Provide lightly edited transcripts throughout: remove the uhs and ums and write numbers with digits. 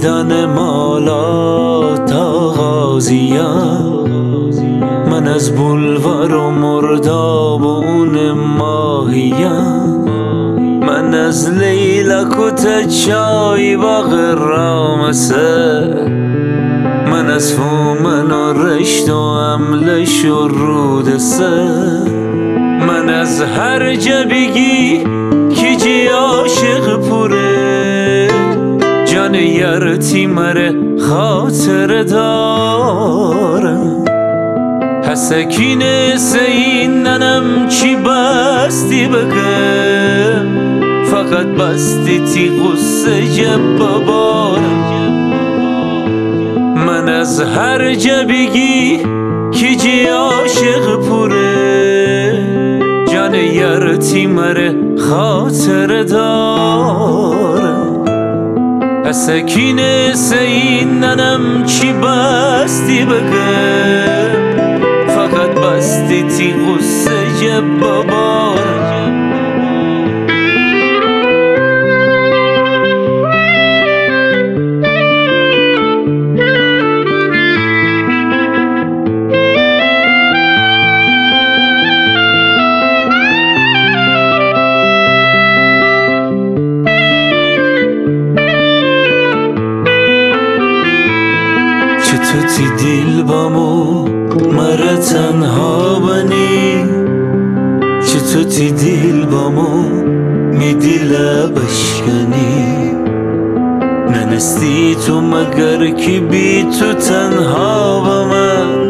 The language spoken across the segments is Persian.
میدان مالا تا غازیم، من از بولوار و مرداب و اون ماهیم، من از لیلک و تچای باغ رامسه، من از فومن و رشت و املش و رودسه، من از هر جبگی که جی عاشق پوره، جان یارتی مره خاطر دارم. حسکین سین ننم چی بستی بگم، فقط بستی تی غصه جب بارم. من از هر جبگی که جی عاشق پوره، جان یارتی مره خاطر دارم. حسکین سین ننم چی بستی بگم، فقط بستی تی غصه جب بارم. چطور تی دیل بامو مره تنها بنی، چطور تی دیل بامو می دیل بشکنی، ننستی تو مگر کی بی تو تنها با من،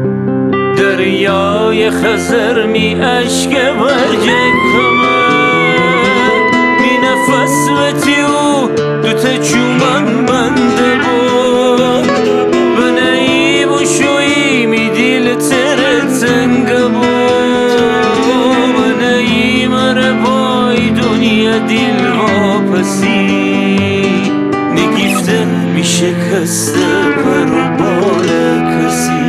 دریای خزر می عشق برجه کمن، می نفس و تیو دوتا چومن بنده بود، بنایی بوشوی می دیل تره تنگه بود، بنایی مره بای دنیا دیل واپسی، نگیفته می شکسته پر و بال کسی.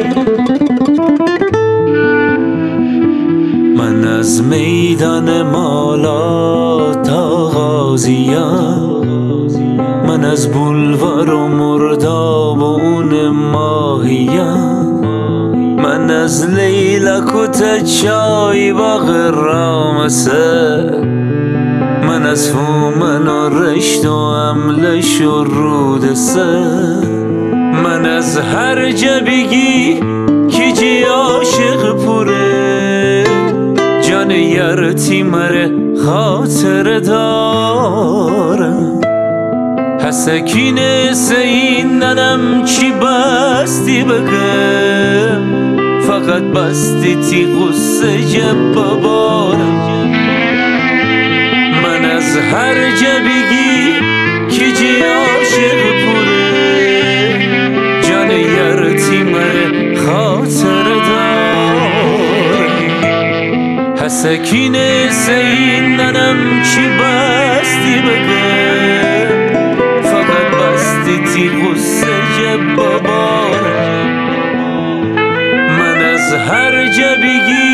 من از میدان مالا تا غازیم، من از بولوار و مرداب و اون ماهیم، من از لیلک و تچای باغ رامسه، من از فومن و رشت و املش و رودسه، من از هر جبگی که جی عاشق پوره، جان یارتی مره خاطر دارم. حسکین سین ننم چی بستی بگم، فقط بستی تی غصه جب بارم. من از هر جبگی که جی عاشق پوره، جان یارتی مره خاطر دارم. حسکین سین ننم چی بستی بگم، فقط بستی تی غصه جب بارم. من از هر جبگی